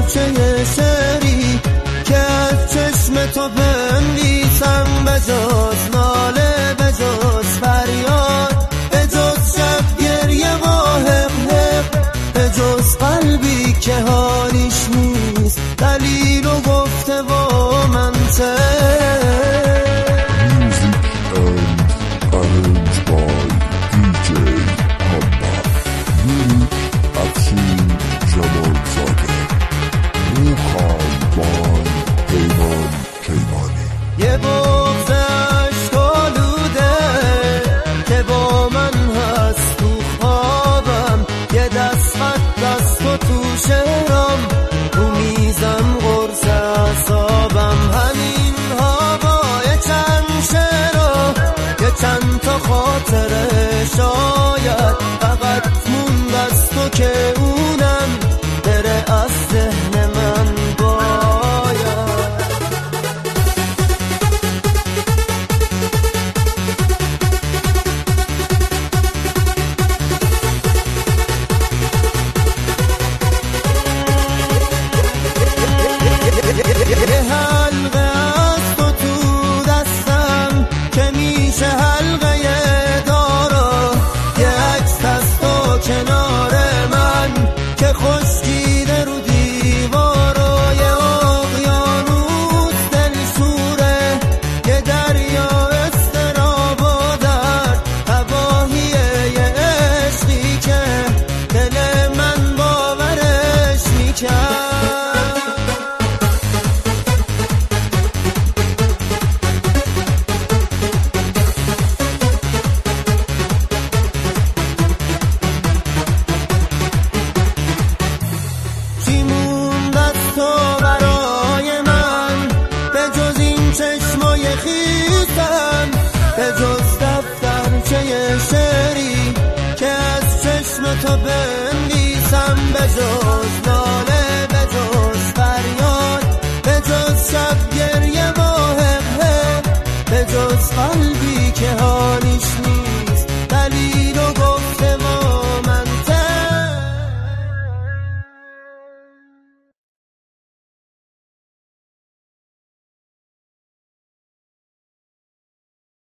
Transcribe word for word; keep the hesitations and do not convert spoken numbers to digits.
دفترچه شعری که از چشم تو بنویسم، به جز ناله، به جز فریاد، به جز شب گریه و حق حق، به جز قلبی که حالیش نیست دلیل و گفته و منطق. یه بغض اشکالوده که با من هست تو خوابم، یه دست خط دست و تو شعرم، تو میزم قرص اعصابم. همین هوای چند شعر و یه چند تا خاطره شاید فقط موند از تو که اونم بره از ذهن من. یه حلقه از تو تو دستم که میشه حلقه دارا، یه عکس از تو کنار من که خشکیده رو دیوارا، یه اقیانوس دلشوره، یه دریا اضطراب و درد، تباهی یه عشقی که دل من باورش میکرد. تو برای من به جز این چشمای خیسم، به جز دفترچه شعری که از چشم تو بنویسم، به جز ناله، به جز فریاد، به جز شب گریه و حق حق، به جز قلبی که حالیش نیست دلیل